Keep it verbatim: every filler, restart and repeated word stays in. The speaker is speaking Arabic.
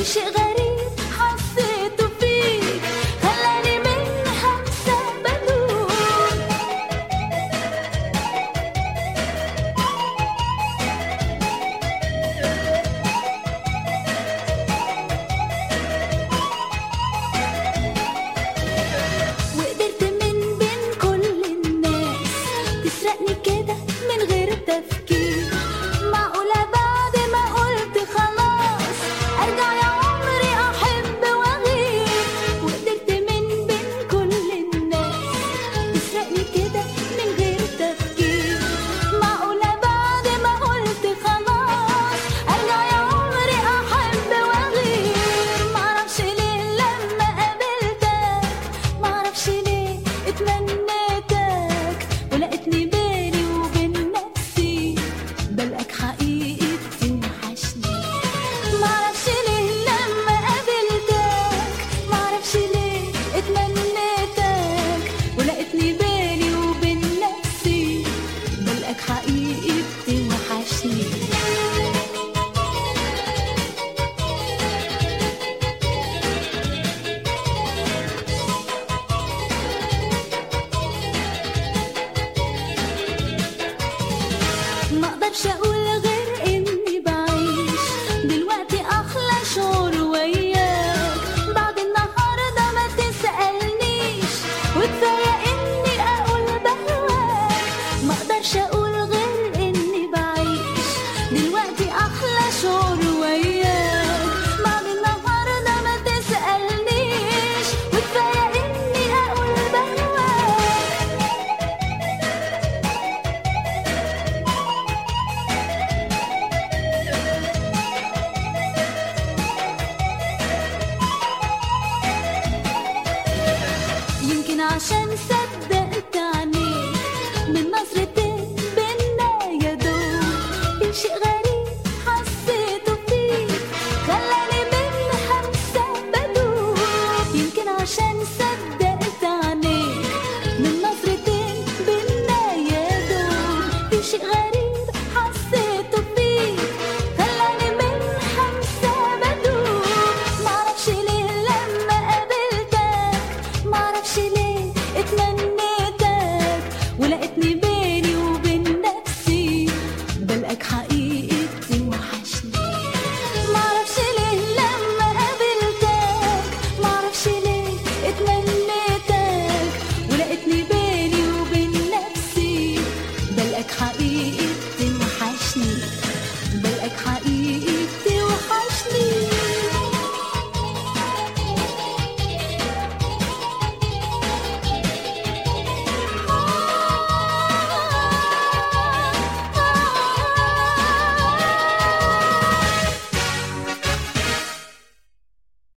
شيء غريب حسيته فيك خلاني من همسة بدوب. وقدرت من بين كل الناس تسرقني كده من غير تفكير. معقولة بعد ما قلت خلاص أرجع يا عمري أحب وأغير. وقدرت من بين كل الناس تسرقني كده من غير تفكير. معقولة بعد ما قلت خلاص أرجع يا عمري أحب وأغير. معرفش ليه لما قابلتك، معرفش ليه اتمنيتك ولقيتني بيني وبين نفسي بلقاك حقيقي بتوحشني. معرفش ليه لما قابلتك، معرفش ليه اتمنيتك ولقيتني بيني وبين نفسي بلقاك حقيقي بتوحشني. ما اقدرش اقول